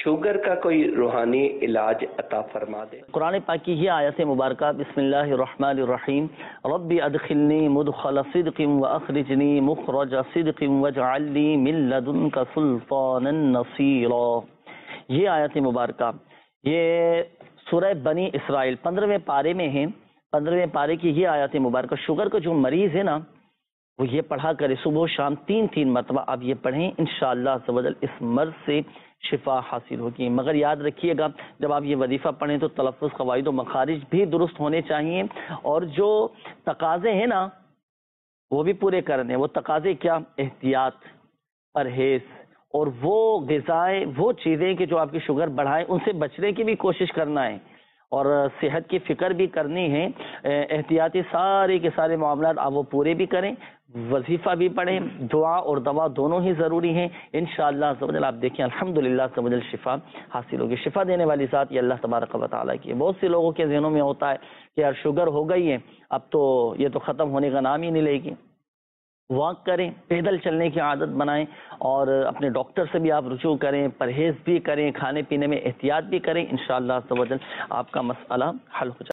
Sugar کا کوئی روحانی علاج عطا فرما دے۔ قرآن پاک کی یہ آیت مبارکہ، بسم اللہ الرحمن الرحیم، رب ادخلنی مدخل صدق واخرجنی مخرج صدق واجعل لی من لدنک سلطانا نصیرا۔ یہ آیت مبارکہ یہ سورہ بنی اسرائیل 15ویں پارے میں ہے۔ 15ویں پارے کی یہ آیت مبارکہ، شوگر کا جو مریض ہے نا وہ یہ پڑھا کرے صبح و شام 3 مرتبہ آپ یہ پڑھیں، انشاءاللہ عز و جل اس مرض سے شفا حاصل ہوگی۔ مگر یاد رکھیے گا جب آپ یہ وظیفہ پڑھیں تو تلفظ، قواعد و مخارج بھی درست ہونے چاہیے، اور جو تقاضے ہیں نا وہ بھی پورے کرنے۔ وہ تقاضے کیا؟ احتیاط، پرہیز، اور وہ غذائیں، وہ چیزیں کہ جو آپ کی شوگر بڑھائیں ان سے بچنے کی بھی کوشش کرنا ہے، اور صحت کی فکر بھی کرنی ہے۔ احتیاطی سارے کے سارے معاملات آپ وہ پورے بھی کریں، وظیفہ بھی پڑھیں، دعا اور دوا دونوں ہی ضروری ہیں۔ انشاءاللہ عز و جل آپ دیکھیں الحمدللہ عز و جل شفا حاصل ہوگی۔ شفا دینے والی ذات یہ اللہ تبارک و تعالیٰ کی ہے۔ بہت سے لوگوں کے ذہنوں میں ہوتا ہے کہ یار شوگر ہو گئی ہے اب تو یہ تو ختم ہونے کا نام ہی نہیں لے گی۔ واک کریں، پیدل چلنے کی عادت بنائیں، اور اپنے ڈاکٹر سے بھی آپ رجوع کریں، پرہیز بھی کریں، کھانے پینے میں احتیاط بھی کریں، انشاءاللہ عز و جل آپ کا مسئلہ حل ہو جائے۔